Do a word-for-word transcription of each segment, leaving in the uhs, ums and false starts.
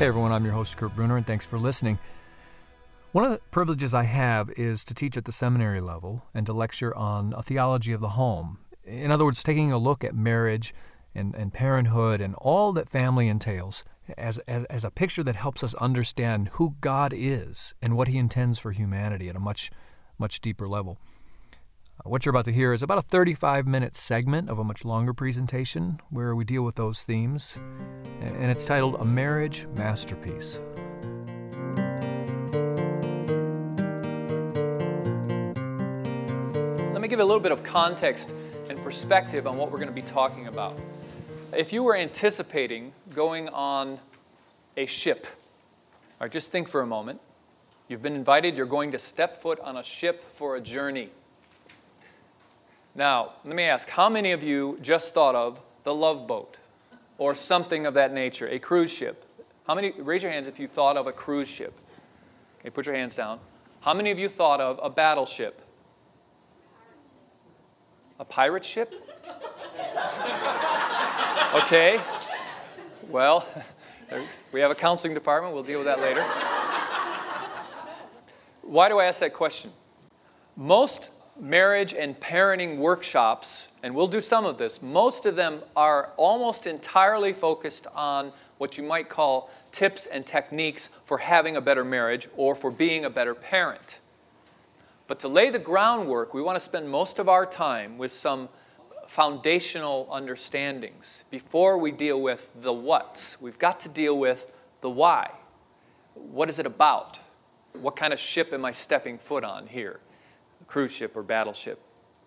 Hey everyone, I'm your host Kurt Bruner, and thanks for listening. One of the privileges I have is to teach at the seminary level and to lecture on a theology of the home. In other words, taking a look at marriage and, and parenthood and all that family entails as, as, as a picture that helps us understand who God is and what He intends for humanity at a much, much deeper level. Uh, what you're about to hear is about a thirty-five minute segment of a much longer presentation where we deal with those themes, and it's titled A Marriage Masterpiece. Let me give you a little bit of context and perspective on what we're going to be talking about. If you were anticipating going on a ship, all right, just think for a moment. You've been invited, you're going to step foot on a ship for a journey. Now, let me ask, how many of you just thought of the Love Boat or something of that nature, a cruise ship? How many, raise your hands if you thought of a cruise ship. Okay, put your hands down. How many of you thought of a battleship? A pirate ship? Okay. Well, we have a counseling department. We'll deal with that later. Why do I ask that question? Most marriage and parenting workshops, and we'll do some of this, most of them are almost entirely focused on what you might call tips and techniques for having a better marriage or for being a better parent. But to lay the groundwork, we want to spend most of our time with some foundational understandings. Before we deal with the what's, we've got to deal with the why. What is it about? What kind of ship am I stepping foot on here? Cruise ship or battleship.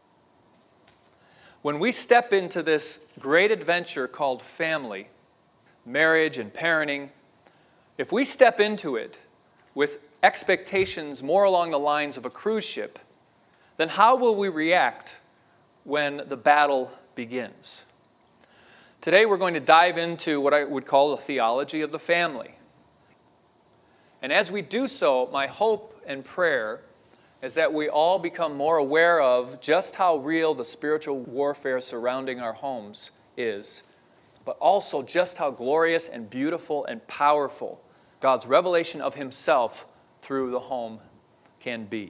When we step into this great adventure called family, marriage and parenting, if we step into it with expectations more along the lines of a cruise ship, then how will we react when the battle begins? Today we're going to dive into what I would call the theology of the family. And as we do so, my hope and prayer is that we all become more aware of just how real the spiritual warfare surrounding our homes is, but also just how glorious and beautiful and powerful God's revelation of Himself through the home can be.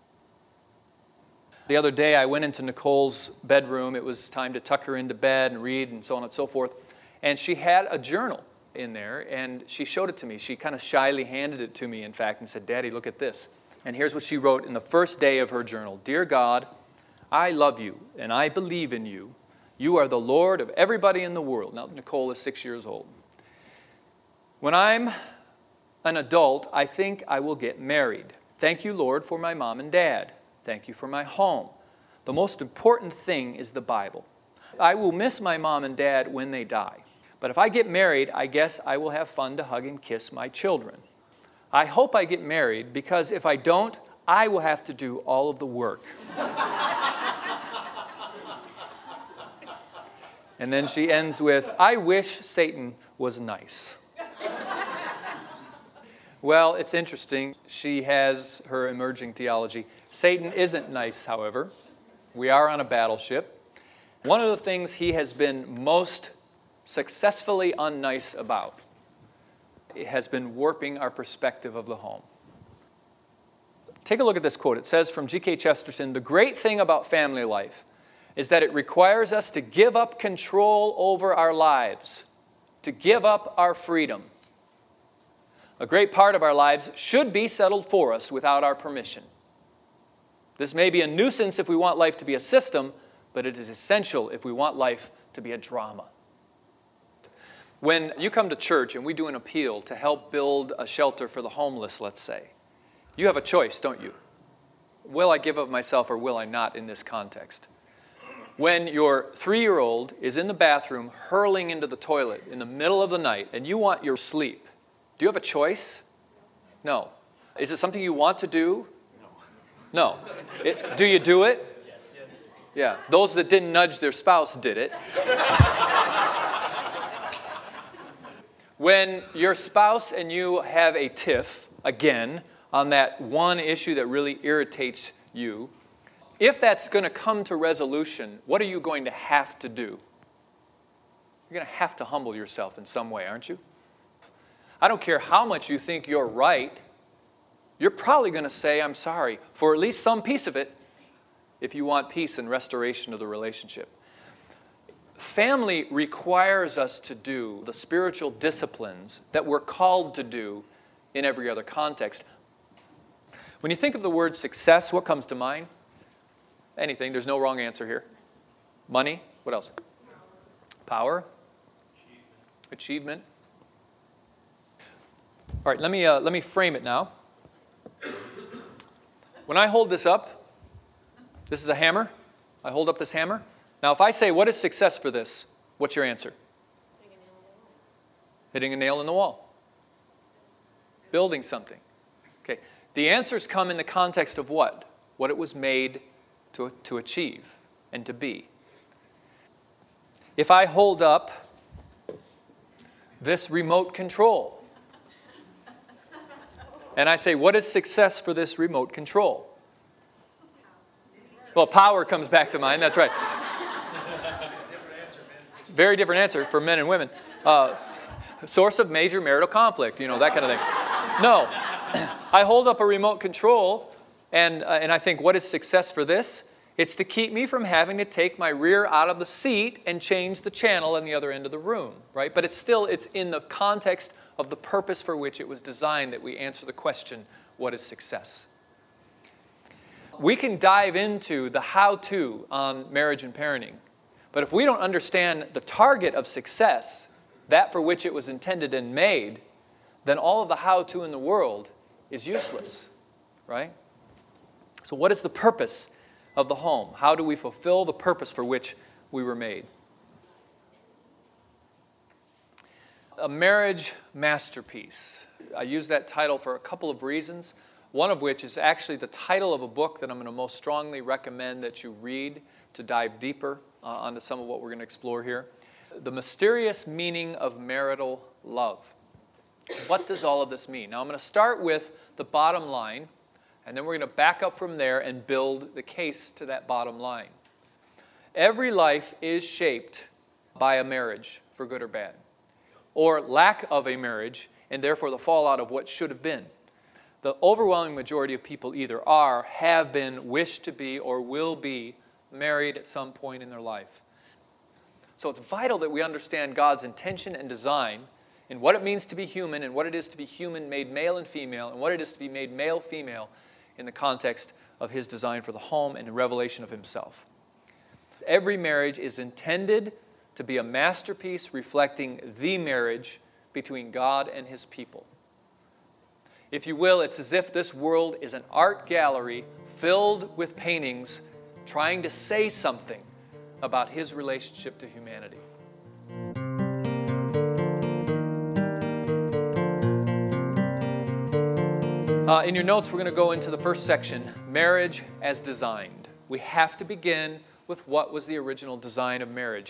The other day I went into Nicole's bedroom. It was time to tuck her into bed and read and so on and so forth. And she had a journal in there, and she showed it to me. She kind of shyly handed it to me, in fact, and said, "Daddy, look at this." And here's what she wrote in the first day of her journal. "Dear God, I love you and I believe in you. You are the Lord of everybody in the world." Now, Nicole is six years old. "When I'm an adult, I think I will get married. Thank you, Lord, for my mom and dad. Thank you for my home. The most important thing is the Bible. I will miss my mom and dad when they die. But if I get married, I guess I will have fun to hug and kiss my children. I hope I get married because if I don't, I will have to do all of the work." And then she ends with, "I wish Satan was nice." Well, it's interesting. She has her emerging theology. Satan isn't nice, however. We are on a battleship. One of the things he has been most successfully unnice about It has been warping our perspective of the home. Take a look at this quote. It says from G K Chesterton, "The great thing about family life is that it requires us to give up control over our lives, to give up our freedom. A great part of our lives should be settled for us without our permission. This may be a nuisance if we want life to be a system, but it is essential if we want life to be a drama." When you come to church and we do an appeal to help build a shelter for the homeless, let's say, you have a choice, don't you? Will I give of myself or will I not in this context? When your three-year-old is in the bathroom hurling into the toilet in the middle of the night and you want your sleep, do you have a choice? No. Is it something you want to do? No. No. It, do you do it? Yes. Yeah. Those that didn't nudge their spouse did it. When your spouse and you have a tiff, again, on that one issue that really irritates you, if that's going to come to resolution, what are you going to have to do? You're going to have to humble yourself in some way, aren't you? I don't care how much you think you're right, you're probably going to say, I'm sorry, for at least some piece of it, if you want peace and restoration of the relationship. Family requires us to do the spiritual disciplines that we're called to do in every other context. When you think of the word success, what comes to mind? Anything. There's no wrong answer here. Money. What else? Power. Achievement. Achievement. All right, let me, uh, let me frame it now. When I hold this up, this is a hammer. I hold up this hammer. Now, if I say, what is success for this? What's your answer? Hitting a nail in the wall. Building something. Okay. The answers come in the context of what? What it was made to, to achieve and to be. If I hold up this remote control, and I say, what is success for this remote control? Well, power comes back to mind. That's right. Very different answer for men and women. Uh, source of major marital conflict, you know, that kind of thing. No. I hold up a remote control, and, uh, and I think, what is success for this? It's to keep me from having to take my rear out of the seat and change the channel on the other end of the room, right? But it's still, it's in the context of the purpose for which it was designed that we answer the question, what is success? We can dive into the how-to on marriage and parenting. But if we don't understand the target of success, that for which it was intended and made, then all of the how-to in the world is useless, right? So what is the purpose of the home? How do we fulfill the purpose for which we were made? A marriage masterpiece. I use that title for a couple of reasons. One of which is actually the title of a book that I'm going to most strongly recommend that you read to dive deeper uh, onto some of what we're going to explore here. The Mysterious Meaning of Marital Love. What does all of this mean? Now I'm going to start with the bottom line, and then we're going to back up from there and build the case to that bottom line. Every life is shaped by a marriage, for good or bad, or lack of a marriage, and therefore the fallout of what should have been. The overwhelming majority of people either are, have been, wish to be, or will be married at some point in their life. So it's vital that we understand God's intention and design in what it means to be human and what it is to be human made male and female and what it is to be made male-female in the context of His design for the home and the revelation of Himself. Every marriage is intended to be a masterpiece reflecting the marriage between God and His people. If you will, it's as if this world is an art gallery filled with paintings trying to say something about His relationship to humanity. Uh, in your notes, we're going to go into the first section, marriage as designed. We have to begin with what was the original design of marriage.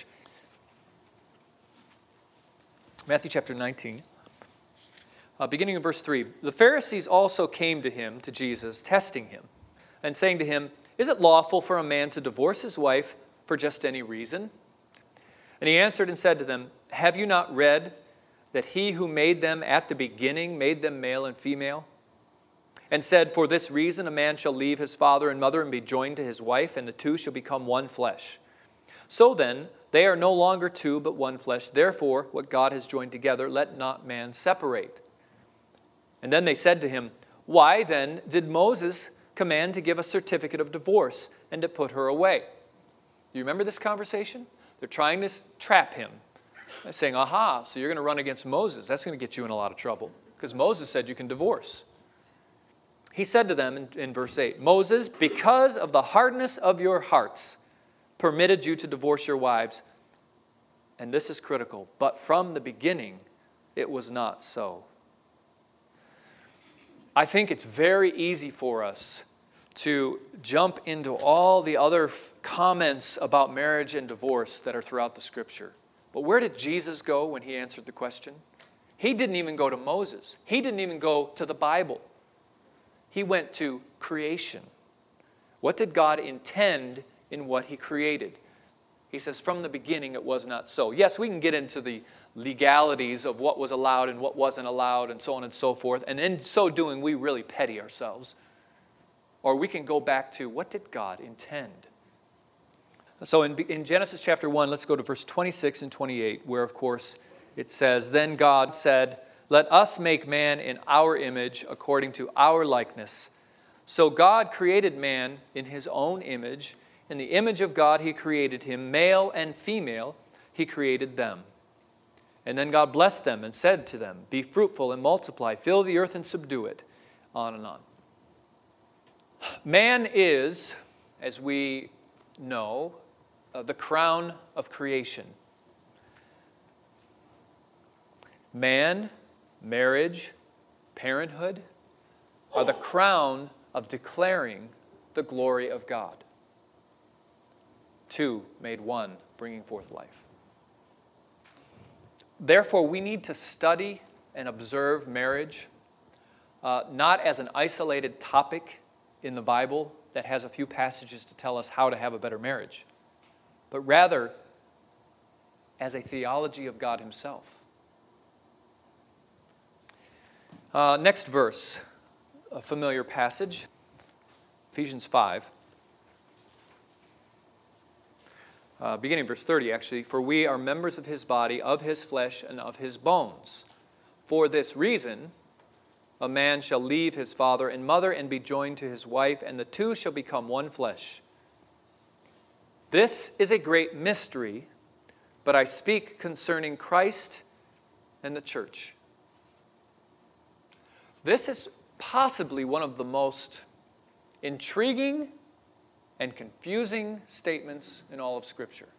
Matthew chapter nineteen. Uh, beginning in verse three, the Pharisees also came to him, to Jesus, testing him, and saying to him, is it lawful for a man to divorce his wife for just any reason? And he answered and said to them, have you not read that he who made them at the beginning made them male and female? And said, for this reason a man shall leave his father and mother and be joined to his wife, and the two shall become one flesh. So then, they are no longer two, but one flesh. Therefore, what God has joined together, let not man separate. And then they said to him, why then did Moses command to give a certificate of divorce and to put her away? Do you remember this conversation? They're trying to trap him. They're saying, aha, so you're going to run against Moses. That's going to get you in a lot of trouble. Because Moses said you can divorce. He said to them in, in verse eight, Moses, because of the hardness of your hearts, permitted you to divorce your wives. And this is critical. But from the beginning, it was not so. I think it's very easy for us to jump into all the other comments about marriage and divorce that are throughout the Scripture. But where did Jesus go when He answered the question? He didn't even go to Moses. He didn't even go to the Bible. He went to creation. What did God intend in what He created? He says, from the beginning it was not so. Yes, we can get into the, legalities of what was allowed and what wasn't allowed and so on and so forth. And in so doing, we really petty ourselves. Or we can go back to, what did God intend? So in, in Genesis chapter one, let's go to verse twenty-six and twenty-eight, where, of course, it says, "Then God said, 'Let us make man in our image, according to our likeness.' So God created man in his own image. In the image of God he created him, male and female he created them. And then God blessed them and said to them, 'Be fruitful and multiply, fill the earth and subdue it.'" On and on. Man is, as we know, uh, the crown of creation. Man, marriage, parenthood are the crown of declaring the glory of God. Two made one, bringing forth life. Therefore, we need to study and observe marriage, uh, not as an isolated topic in the Bible that has a few passages to tell us how to have a better marriage, but rather as a theology of God Himself. Uh, next verse, a familiar passage, Ephesians five. Uh, beginning verse thirty, actually. "For we are members of His body, of His flesh, and of His bones. For this reason, a man shall leave his father and mother and be joined to his wife, and the two shall become one flesh. This is a great mystery, but I speak concerning Christ and the church." This is possibly one of the most intriguing and confusing statements in all of Scripture.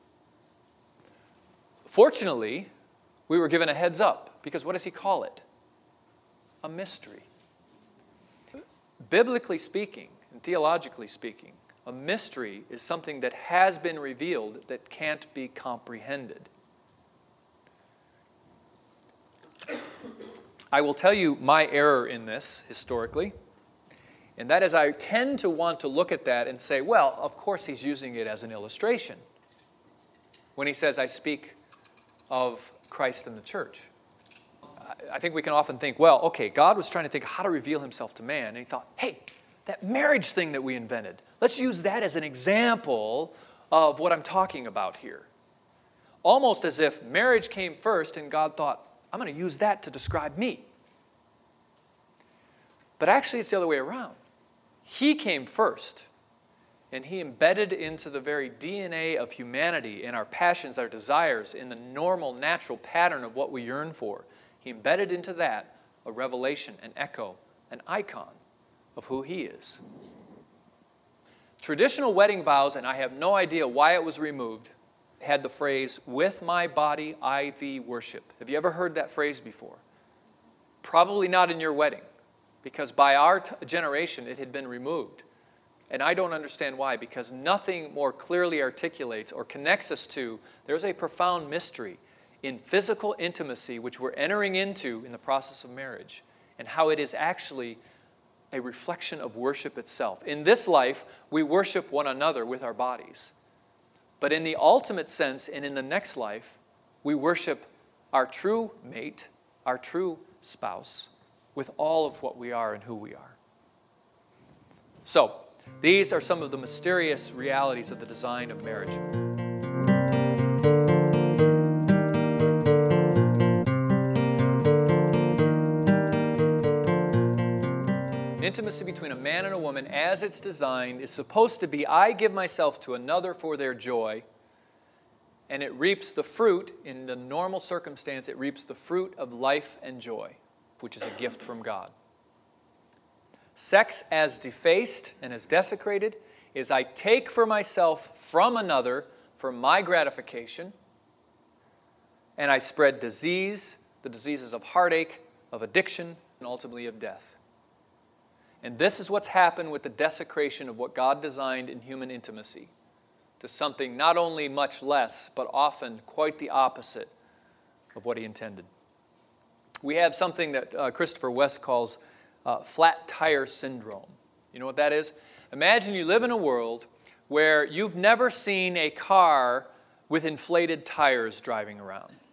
Fortunately, we were given a heads up, because what does he call it? A mystery. Biblically speaking, and theologically speaking, a mystery is something that has been revealed that can't be comprehended. I will tell you my error in this historically, and that is I tend to want to look at that and say, well, of course he's using it as an illustration when he says, "I speak of Christ and the church." I think we can often think, well, okay, God was trying to think how to reveal Himself to man, and He thought, hey, that marriage thing that we invented, let's use that as an example of what I'm talking about here. Almost as if marriage came first and God thought, I'm going to use that to describe me. But actually it's the other way around. He came first, and He embedded into the very D N A of humanity, in our passions, our desires, in the normal, natural pattern of what we yearn for. He embedded into that a revelation, an echo, an icon of who He is. Traditional wedding vows, and I have no idea why it was removed, had the phrase, "With my body I thee worship." Have you ever heard that phrase before? Probably not in your wedding, because by our t- generation it had been removed. And I don't understand why, because nothing more clearly articulates or connects us to, there's a profound mystery in physical intimacy which we're entering into in the process of marriage, and how it is actually a reflection of worship itself. In this life, we worship one another with our bodies. But in the ultimate sense, and in the next life, we worship our true mate, our true spouse, with all of what we are and who we are. So, these are some of the mysterious realities of the design of marriage. Intimacy between a man and a woman, as it's designed, is supposed to be, I give myself to another for their joy, and it reaps the fruit, in the normal circumstance, it reaps the fruit of life and joy, which is a gift from God. Sex as defaced and as desecrated is I take for myself from another for my gratification, and I spread disease, the diseases of heartache, of addiction, and ultimately of death. And this is what's happened with the desecration of what God designed in human intimacy, to something not only much less, but often quite the opposite of what He intended. We have something that uh, Christopher West calls uh, flat tire syndrome. You know what that is? Imagine you live in a world where you've never seen a car with inflated tires driving around.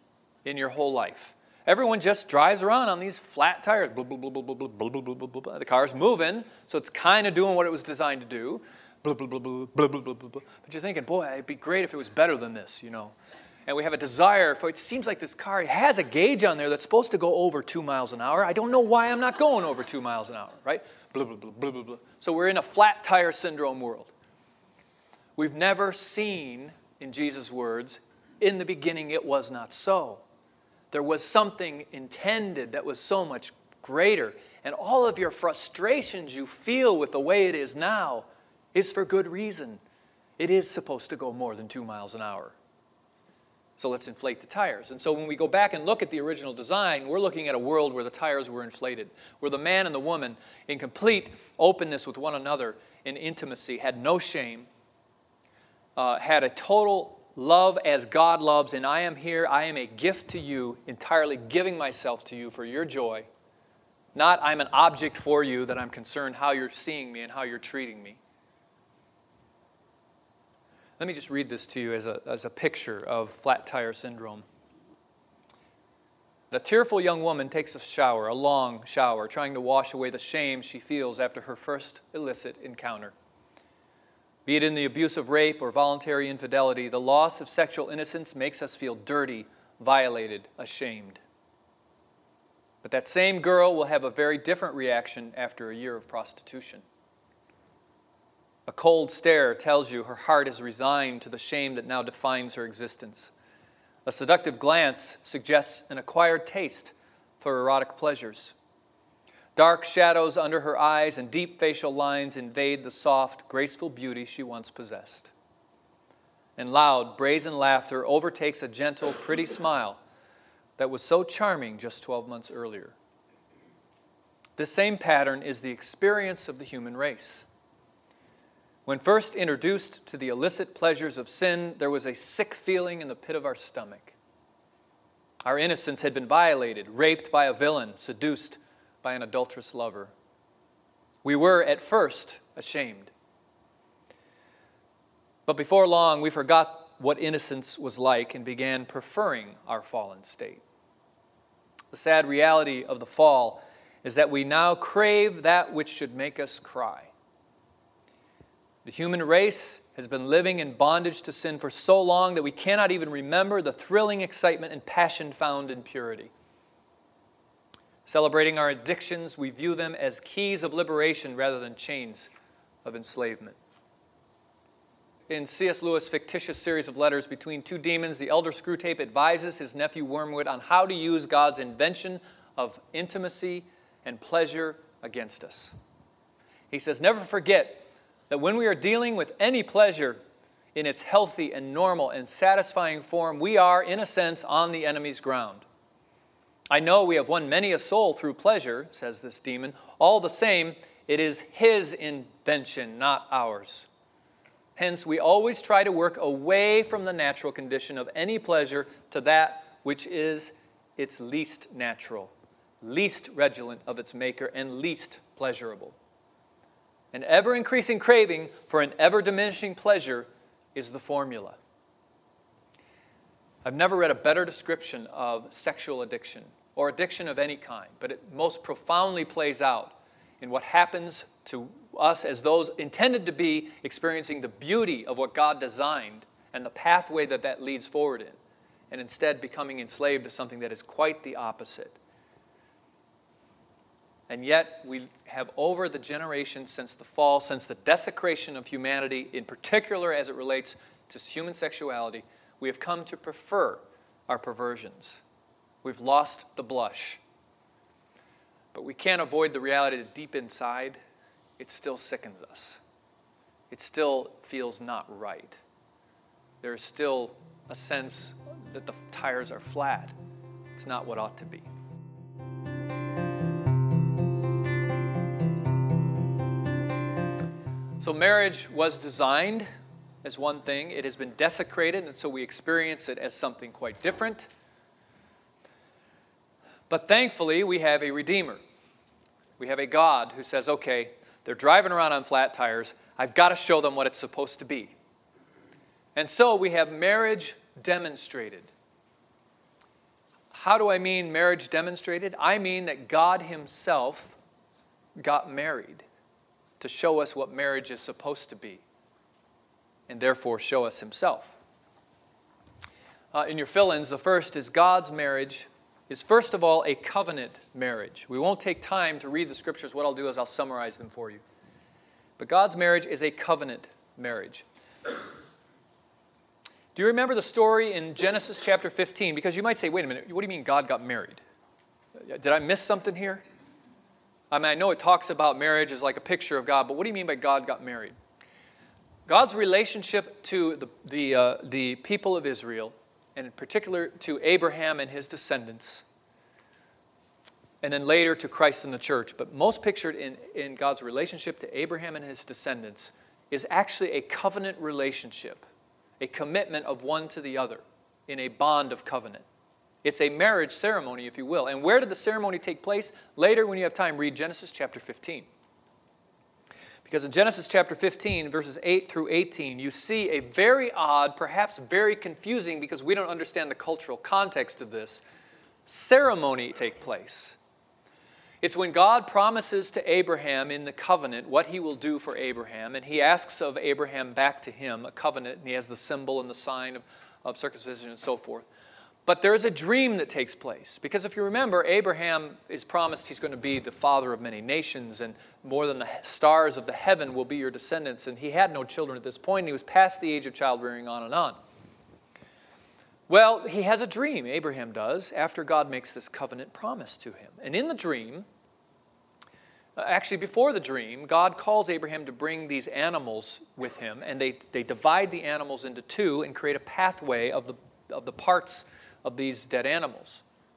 in your whole life. Everyone just drives around on these flat tires. Blah, blah, blah, blah, blah, blah, blah, blah, blah, blah, blah. The car's moving, so it's kind of doing what it was designed to do. Blah, blah, blah, blah, blah, blah, blah, blah, blah. But you're thinking, boy, it'd be great if it was better than this, you know. And we have a desire for, it seems like this car has a gauge on there that's supposed to go over two miles an hour. I don't know why I'm not going over two miles an hour, right? Blah, blah, blah, blah, blah, blah. So we're in a flat tire syndrome world. We've never seen, in Jesus' words, in the beginning it was not so. There was something intended that was so much greater. And all of your frustrations you feel with the way it is now is for good reason. It is supposed to go more than two miles an hour. So let's inflate the tires. And so when we go back and look at the original design, we're looking at a world where the tires were inflated, where the man and the woman, in complete openness with one another, in intimacy, had no shame, uh, had a total love as God loves, and I am here, I am a gift to you, entirely giving myself to you for your joy. Not I'm an object for you that I'm concerned how you're seeing me and how you're treating me. Let me just read this to you as a, as a picture of flat tire syndrome. A tearful young woman takes a shower, a long shower, trying to wash away the shame she feels after her first illicit encounter. Be it in the abuse of rape or voluntary infidelity, the loss of sexual innocence makes us feel dirty, violated, ashamed. But that same girl will have a very different reaction after a year of prostitution. A cold stare tells you her heart is resigned to the shame that now defines her existence. A seductive glance suggests an acquired taste for erotic pleasures. Dark shadows under her eyes and deep facial lines invade the soft, graceful beauty she once possessed. And loud, brazen laughter overtakes a gentle, pretty smile that was so charming just twelve months earlier. This same pattern is the experience of the human race. When first introduced to the illicit pleasures of sin, there was a sick feeling in the pit of our stomach. Our innocence had been violated, raped by a villain, seduced by an adulterous lover. We were, at first, ashamed. But before long, we forgot what innocence was like and began preferring our fallen state. The sad reality of the fall is that we now crave that which should make us cry. The human race has been living in bondage to sin for so long that we cannot even remember the thrilling excitement and passion found in purity. Celebrating our addictions, we view them as keys of liberation rather than chains of enslavement. In C S Lewis' fictitious series of letters between two demons, the elder Screwtape advises his nephew Wormwood on how to use God's invention of intimacy and pleasure against us. He says, never forget that when we are dealing with any pleasure in its healthy and normal and satisfying form, we are, in a sense, on the enemy's ground. I know we have won many a soul through pleasure, says this demon. All the same, it is his invention, not ours. Hence, we always try to work away from the natural condition of any pleasure to that which is its least natural, least redolent of its maker, and least pleasurable. An ever-increasing craving for an ever-diminishing pleasure is the formula. I've never read a better description of sexual addiction, or addiction of any kind, but it most profoundly plays out in what happens to us as those intended to be experiencing the beauty of what God designed and the pathway that that leads forward in, and instead becoming enslaved to something that is quite the opposite. And yet, we have over the generations since the fall, since the desecration of humanity, in particular as it relates to human sexuality, we have come to prefer our perversions. We've lost the blush. But we can't avoid the reality that deep inside, it still sickens us. It still feels not right. There's still a sense that the tires are flat. It's not what ought to be. So marriage was designed as one thing. It has been desecrated, and so we experience it as something quite different. But thankfully, we have a Redeemer. We have a God who says, okay, they're driving around on flat tires. I've got to show them what it's supposed to be. And so we have marriage demonstrated. How do I mean marriage demonstrated? I mean that God himself got married to show us what marriage is supposed to be, and therefore show us himself. Uh, in your fill-ins, the first is God's marriage is first of all a covenant marriage. We won't take time to read the scriptures. What I'll do is I'll summarize them for you. But God's marriage is a covenant marriage. Do you remember the story in Genesis chapter fifteen? Because you might say, wait a minute, what do you mean God got married? Did I miss something here? I mean, I know it talks about marriage as like a picture of God, but what do you mean by God got married? God's relationship to the, the, uh, the people of Israel, and in particular to Abraham and his descendants, and then later to Christ and the church, but most pictured in, in God's relationship to Abraham and his descendants, is actually a covenant relationship, a commitment of one to the other in a bond of covenant. It's a marriage ceremony, if you will. And where did the ceremony take place? Later, when you have time, read Genesis chapter fifteen. Because in Genesis chapter fifteen, verses eight through eighteen, you see a very odd, perhaps very confusing, because we don't understand the cultural context of this, ceremony take place. It's when God promises to Abraham in the covenant what he will do for Abraham, and he asks of Abraham back to him a covenant, and he has the symbol and the sign of, of circumcision and so forth. But there is a dream that takes place. Because if you remember, Abraham is promised he's going to be the father of many nations, and more than the stars of the heaven will be your descendants. And he had no children at this point, and he was past the age of childbearing, on and on. Well, he has a dream, Abraham does, after God makes this covenant promise to him. And in the dream, actually before the dream, God calls Abraham to bring these animals with him, and they, they divide the animals into two and create a pathway of the, of the parts of these dead animals.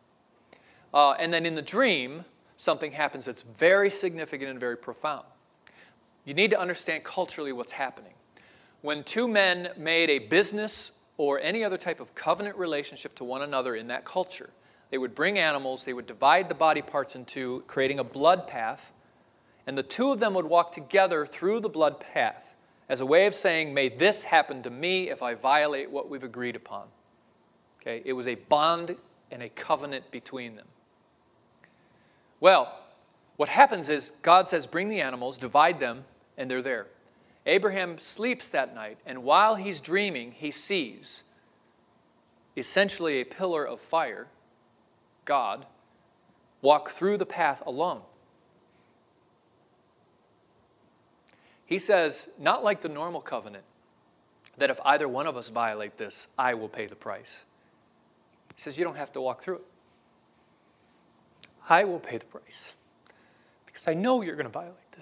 Uh, and then in the dream, something happens that's very significant and very profound. You need to understand culturally what's happening. When two men made a business or any other type of covenant relationship to one another in that culture, they would bring animals, they would divide the body parts in two, creating a blood path, and the two of them would walk together through the blood path as a way of saying, may this happen to me if I violate what we've agreed upon. Okay, it was a bond and a covenant between them. Well, what happens is God says, bring the animals, divide them, and they're there. Abraham sleeps that night, and while he's dreaming, he sees essentially a pillar of fire, God, walk through the path alone. He says, not like the normal covenant, that if either one of us violate this, I will pay the price. He says, you don't have to walk through it. I will pay the price because I know you're going to violate this.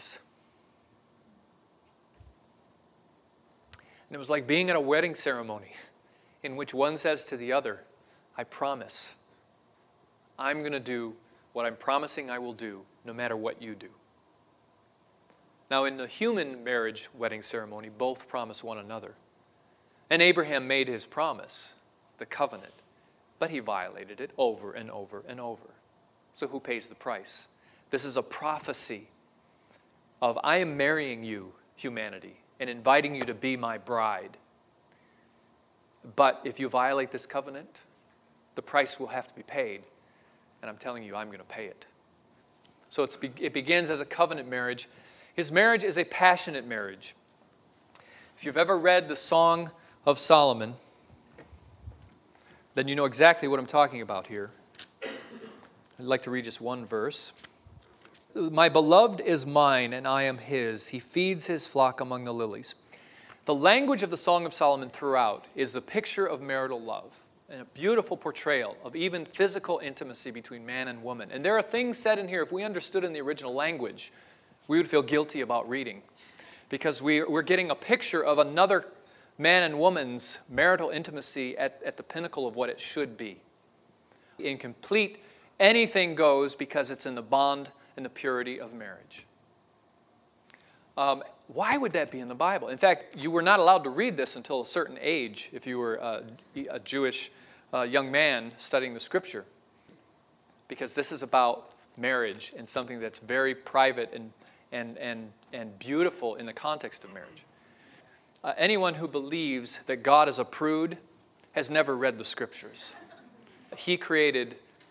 And it was like being at a wedding ceremony in which one says to the other, I promise I'm going to do what I'm promising I will do no matter what you do. Now, in the human marriage wedding ceremony, both promise one another. And Abraham made his promise, the covenant, but he violated it over and over and over. So who pays the price? This is a prophecy of I am marrying you, humanity, and inviting you to be my bride. But if you violate this covenant, the price will have to be paid. And I'm telling you, I'm going to pay it. So it's, it begins as a covenant marriage. His marriage is a passionate marriage. If you've ever read the Song of Solomon, then you know exactly what I'm talking about here. I'd like to read just one verse. My beloved is mine, and I am his. He feeds his flock among the lilies. The language of the Song of Solomon throughout is the picture of marital love and a beautiful portrayal of even physical intimacy between man and woman. And there are things said in here, if we understood in the original language, we would feel guilty about reading, because we, we're getting a picture of another man and woman's marital intimacy at, at the pinnacle of what it should be. In complete, anything goes because it's in the bond and the purity of marriage. Um, why would that be in the Bible? In fact, you were not allowed to read this until a certain age if you were a, a Jewish uh, young man studying the Scripture, because this is about marriage and something that's very private and and and and beautiful in the context of marriage. Uh, anyone who believes that God is a prude has never read the Scriptures. He created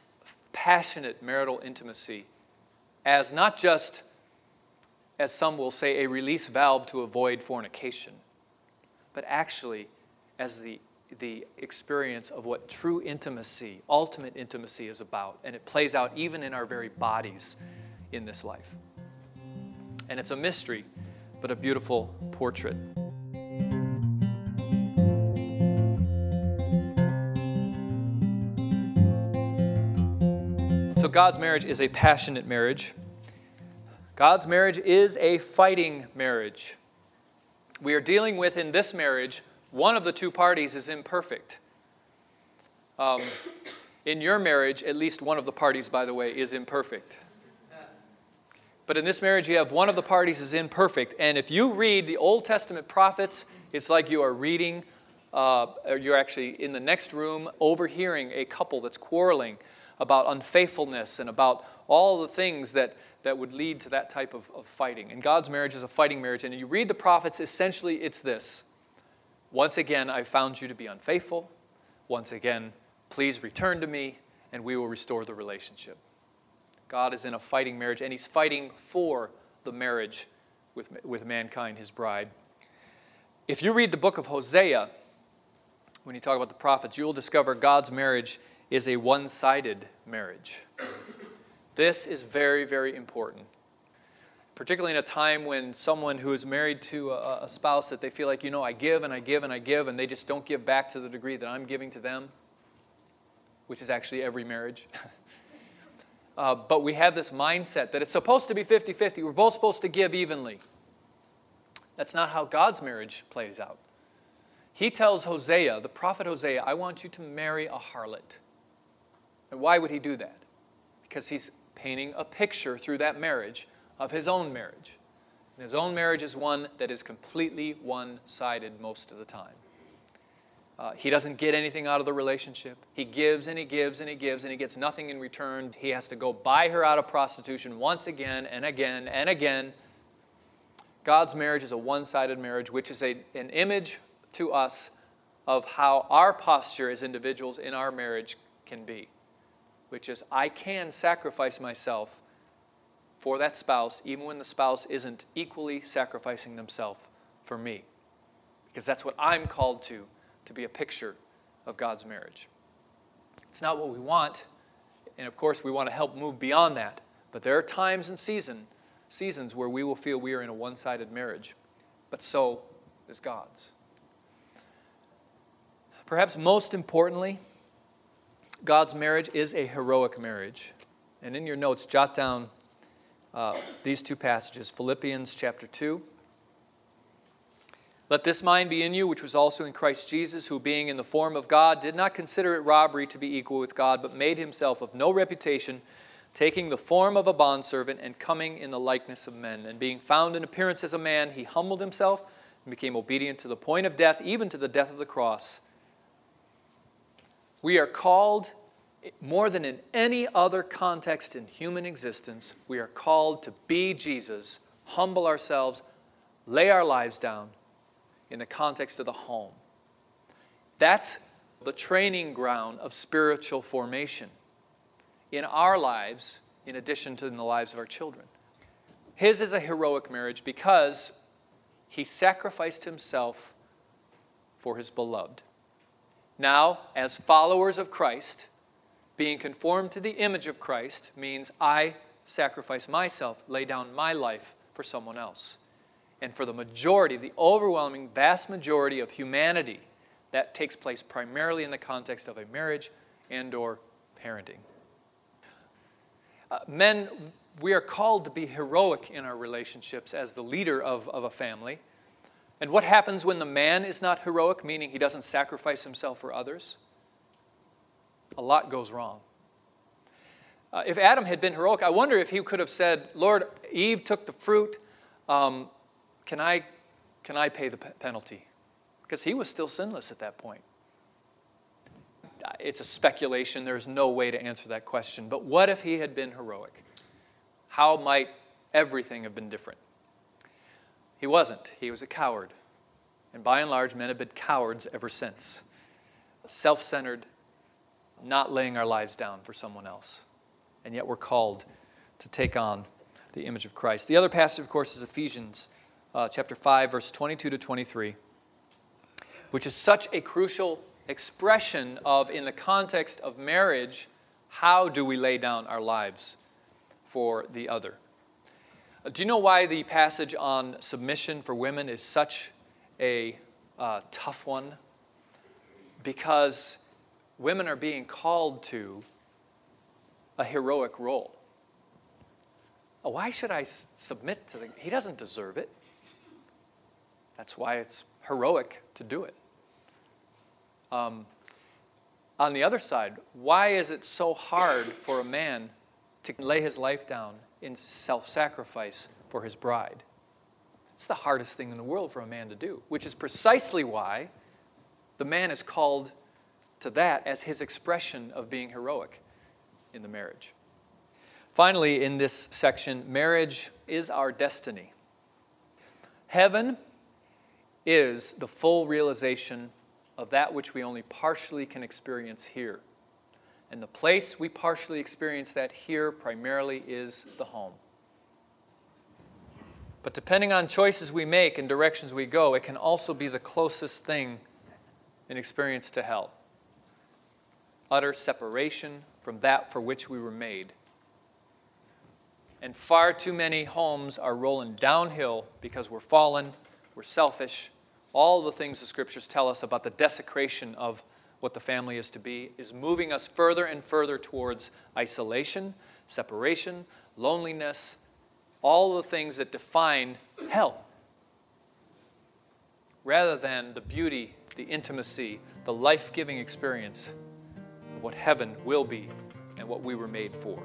passionate marital intimacy as not just, as some will say, a release valve to avoid fornication, but actually as the, the experience of what true intimacy, ultimate intimacy is about. And it plays out even in our very bodies in this life. And it's a mystery, but a beautiful portrait. So God's marriage is a passionate marriage. God's marriage is a fighting marriage. We are dealing with, in this marriage, one of the two parties is imperfect. Um, in your marriage, at least one of the parties, by the way, is imperfect. But in this marriage, you have one of the parties is imperfect. And if you read the Old Testament prophets, it's like you are reading, uh, or you're actually in the next room overhearing a couple that's quarreling about unfaithfulness and about all the things that, that would lead to that type of, of fighting. And God's marriage is a fighting marriage. And you read the prophets, essentially it's this. Once again, I found you to be unfaithful. Once again, please return to me, and we will restore the relationship. God is in a fighting marriage, and He's fighting for the marriage with, with mankind, His bride. If you read the book of Hosea, when you talk about the prophets, you will discover God's marriage is a one-sided marriage. This is very, very important. Particularly in a time when someone who is married to a, a spouse that they feel like, you know, I give and I give and I give, and they just don't give back to the degree that I'm giving to them, which is actually every marriage. uh, but we have this mindset that it's supposed to be fifty-fifty. We're both supposed to give evenly. That's not how God's marriage plays out. He tells Hosea, the prophet Hosea, I want you to marry a harlot. And why would he do that? Because he's painting a picture through that marriage of his own marriage. And his own marriage is one that is completely one-sided most of the time. Uh, he doesn't get anything out of the relationship. He gives and he gives and he gives and he gets nothing in return. He has to go buy her out of prostitution once again and again and again. God's marriage is a one-sided marriage, which is a, an image to us of how our posture as individuals in our marriage can be. Which is, I can sacrifice myself for that spouse, even when the spouse isn't equally sacrificing themselves for me. Because that's what I'm called to, to be a picture of God's marriage. It's not what we want, and of course we want to help move beyond that. But there are times and season, seasons where we will feel we are in a one-sided marriage. But so is God's. Perhaps most importantly, God's marriage is a heroic marriage. And in your notes, jot down uh, these two passages. Philippians chapter two. Let this mind be in you, which was also in Christ Jesus, who being in the form of God, did not consider it robbery to be equal with God, but made himself of no reputation, taking the form of a bondservant and coming in the likeness of men. And being found in appearance as a man, he humbled himself and became obedient to the point of death, even to the death of the cross. We are called, more than in any other context in human existence, we are called to be Jesus, humble ourselves, lay our lives down in the context of the home. That's the training ground of spiritual formation in our lives, in addition to in the lives of our children. His is a heroic marriage because he sacrificed himself for his beloved. Now, as followers of Christ, being conformed to the image of Christ means I sacrifice myself, lay down my life for someone else. And for the majority, the overwhelming, vast majority of humanity, that takes place primarily in the context of a marriage and or parenting. Uh, men, we are called to be heroic in our relationships as the leader of, of a family. And what happens when the man is not heroic, meaning he doesn't sacrifice himself for others? A lot goes wrong. Uh, if Adam had been heroic, I wonder if he could have said, Lord, Eve took the fruit. Um, can I, can I pay the pe- penalty? Because he was still sinless at that point. It's a speculation. There's no way to answer that question. But what if he had been heroic? How might everything have been different? He wasn't. He was a coward. And by and large, men have been cowards ever since. Self-centered, not laying our lives down for someone else. and yet we're called to take on the image of Christ. The other passage, of course, is Ephesians uh, chapter five, verse twenty-two to twenty-three, which is such a crucial expression of, in the context of marriage, how do we lay down our lives for the other? Uh, do you know why the passage on submission for women is such a uh, tough one? Because women are being called to a heroic role. Uh, Why should I s- submit to the... He doesn't deserve it. That's why it's heroic to do it. Um, on the other side, why is it so hard for a man to lay his life down in self-sacrifice for his bride? It's the hardest thing in the world for a man to do, which is precisely why the man is called to that as his expression of being heroic in the marriage. Finally, in this section, marriage is our destiny. Heaven is the full realization of that which we only partially can experience here. And the place we partially experience that here primarily is the home. But depending on choices we make and directions we go, it can also be the closest thing in experience to hell. Utter separation from that for which we were made. And far too many homes are rolling downhill because we're fallen, we're selfish, all the things the Scriptures tell us about the desecration of what the family is to be is moving us further and further towards isolation, separation, loneliness, all the things that define hell, rather than the beauty, the intimacy, the life-giving experience of what heaven will be and what we were made for.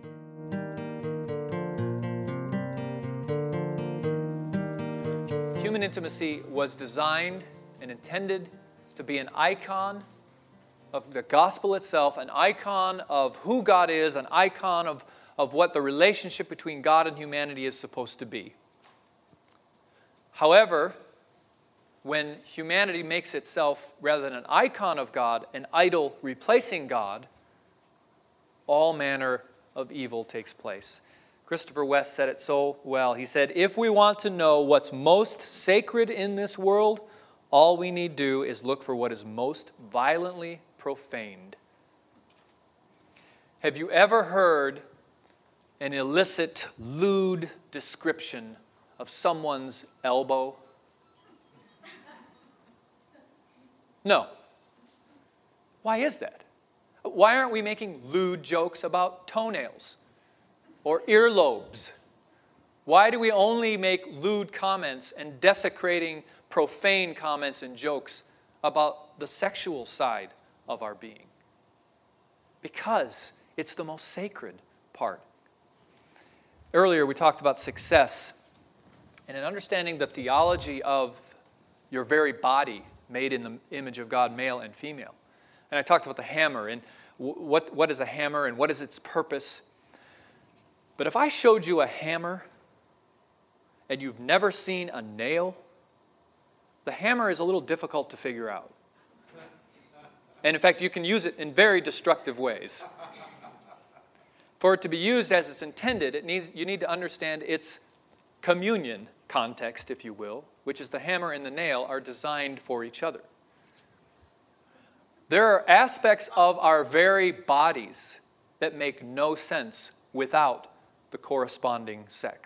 Human intimacy was designed and intended to be an icon of the gospel itself, an icon of who God is, an icon of, of what the relationship between God and humanity is supposed to be. However, when humanity makes itself, rather than an icon of God, an idol replacing God, all manner of evil takes place. Christopher West said it so well. He said, if we want to know what's most sacred in this world, all we need do is look for what is most violently profaned. Have you ever heard an illicit, lewd description of someone's elbow? No. Why is that? Why aren't we making lewd jokes about toenails or earlobes? Why do we only make lewd comments and desecrating, profane comments and jokes about the sexual side of our being? Because it's the most sacred part. Earlier we talked about success, and in understanding the theology of your very body made in the image of God, male and female. And I talked about the hammer and what, what is a hammer and what is its purpose. But if I showed you a hammer and you've never seen a nail, the hammer is a little difficult to figure out. And in fact, you can use it in very destructive ways. For it to be used as it's intended, it needs, you need to understand its communion context, if you will, which is the hammer and the nail are designed for each other. There are aspects of our very bodies that make no sense without the corresponding sex.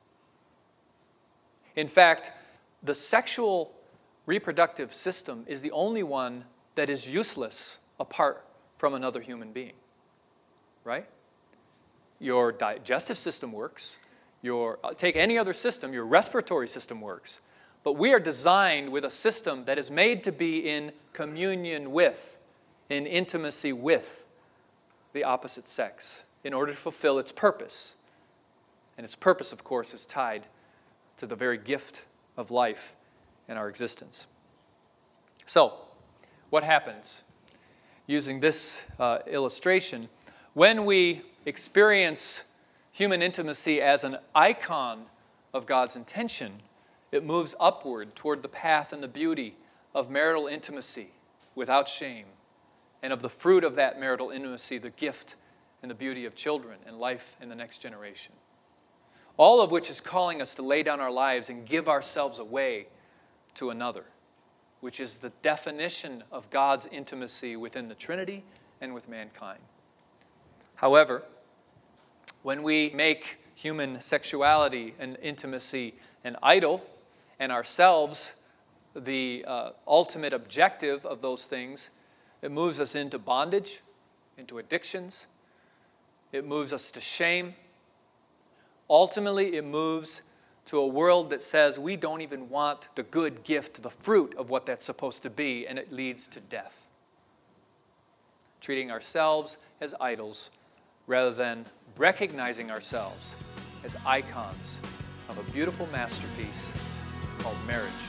In fact, the sexual reproductive system is the only one that is useless apart from another human being. Right? Your digestive system works. Your, take any other system, your respiratory system works. But we are designed with a system that is made to be in communion with, in intimacy with the opposite sex in order to fulfill its purpose. And its purpose, of course, is tied to the very gift of life in our existence. So, what happens? Using this uh, illustration, when we experience human intimacy as an icon of God's intention, it moves upward toward the path and the beauty of marital intimacy without shame, and of the fruit of that marital intimacy, the gift and the beauty of children and life in the next generation. All of which is calling us to lay down our lives and give ourselves away to another, which is the definition of God's intimacy within the Trinity and with mankind. However, when we make human sexuality and intimacy an idol, and ourselves the uh, ultimate objective of those things, it moves us into bondage, into addictions. It moves us to shame. Ultimately, it moves to a world that says we don't even want the good gift, the fruit of what that's supposed to be, and it leads to death. Treating ourselves as idols rather than recognizing ourselves as icons of a beautiful masterpiece called marriage.